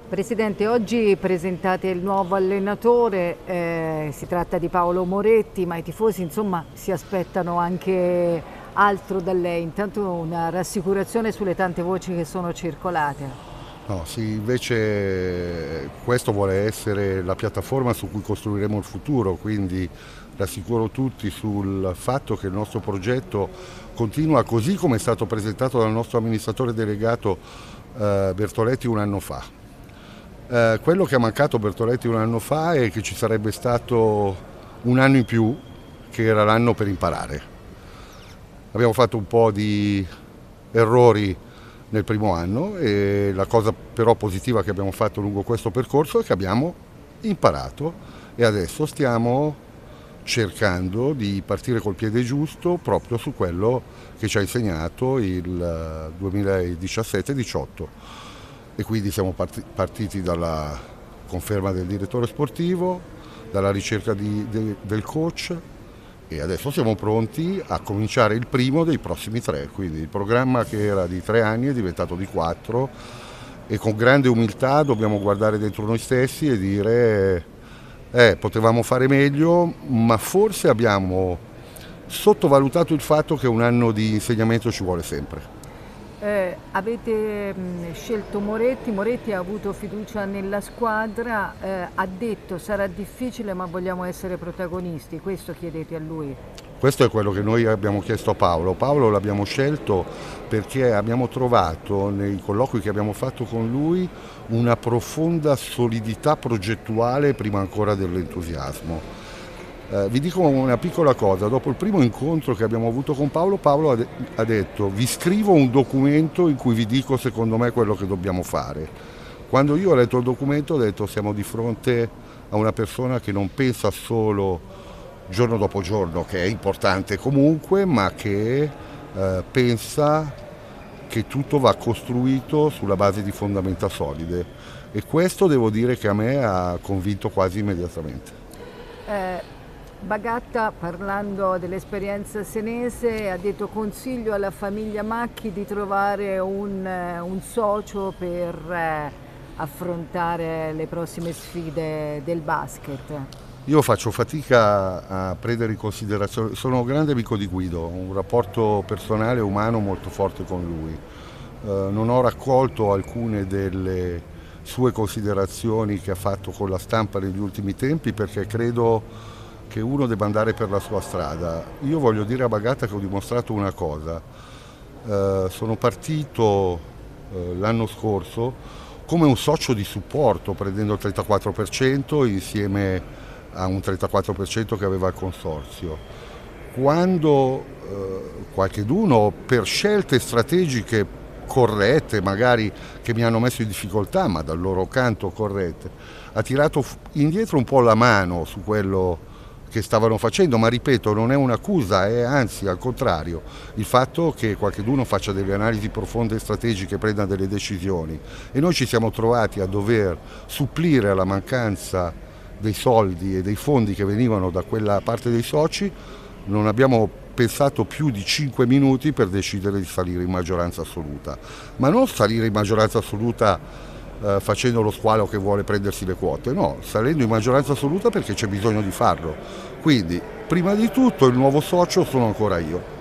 Presidente, oggi presentate il nuovo allenatore, si tratta di Paolo Moretti, ma i tifosi insomma si aspettano anche altro da lei, intanto una rassicurazione sulle tante voci che sono circolate. No, sì, invece questo vuole essere la piattaforma su cui costruiremo il futuro, quindi rassicuro tutti sul fatto che il nostro progetto continua così come è stato presentato dal nostro amministratore delegato Bertoletti un anno fa. Quello che ha mancato Bertoletti un anno fa è che ci sarebbe stato un anno in più, che era l'anno per imparare. Abbiamo fatto un po' di errori nel primo anno e la cosa però positiva che abbiamo fatto lungo questo percorso è che abbiamo imparato e adesso stiamo cercando di partire col piede giusto proprio su quello che ci ha insegnato il 2017-18 e quindi siamo partiti dalla conferma del direttore sportivo, dalla ricerca del coach e adesso siamo pronti a cominciare il primo dei prossimi 3, quindi il programma che era di 3 anni è diventato di 4 e con grande umiltà dobbiamo guardare dentro noi stessi e dire potevamo fare meglio, ma forse abbiamo sottovalutato il fatto che un anno di insegnamento ci vuole sempre. Avete scelto Moretti, Moretti ha avuto fiducia nella squadra, ha detto sarà difficile ma vogliamo essere protagonisti, questo chiedete a lui? Questo è quello che noi abbiamo chiesto a Paolo. Paolo l'abbiamo scelto perché abbiamo trovato nei colloqui che abbiamo fatto con lui una profonda solidità progettuale prima ancora dell'entusiasmo. Vi dico una piccola cosa, dopo il primo incontro che abbiamo avuto con Paolo, Paolo ha detto vi scrivo un documento in cui vi dico secondo me quello che dobbiamo fare. Quando io ho letto il documento ho detto siamo di fronte a una persona che non pensa solo giorno dopo giorno, che è importante comunque, ma che pensa che tutto va costruito sulla base di fondamenta solide e questo devo dire che a me ha convinto quasi immediatamente. Bagatta, parlando dell'esperienza senese, ha detto consiglio alla famiglia Macchi di trovare un socio per affrontare le prossime sfide del basket. Io faccio fatica a prendere in considerazione, sono un grande amico di Guido, ho un rapporto personale e umano molto forte con lui. Non ho raccolto alcune delle sue considerazioni che ha fatto con la stampa negli ultimi tempi perché credo che uno debba andare per la sua strada. Io voglio dire a Bagatta che ho dimostrato una cosa, sono partito l'anno scorso come un socio di supporto prendendo il 34% insieme a un 34% che aveva il consorzio. Quando qualcheduno per scelte strategiche corrette, magari che mi hanno messo in difficoltà, ma dal loro canto corrette, ha tirato indietro un po' la mano su quello che stavano facendo, ma ripeto, non è un'accusa, è anzi al contrario, il fatto che qualcheduno faccia delle analisi profonde e strategiche, prenda delle decisioni e noi ci siamo trovati a dover supplire alla mancanza dei soldi e dei fondi che venivano da quella parte dei soci, non abbiamo pensato più di 5 minuti per decidere di salire in maggioranza assoluta, ma non salire in maggioranza assoluta facendo lo squalo che vuole prendersi le quote, no, salendo in maggioranza assoluta perché c'è bisogno di farlo. Quindi, prima di tutto, il nuovo socio sono ancora io.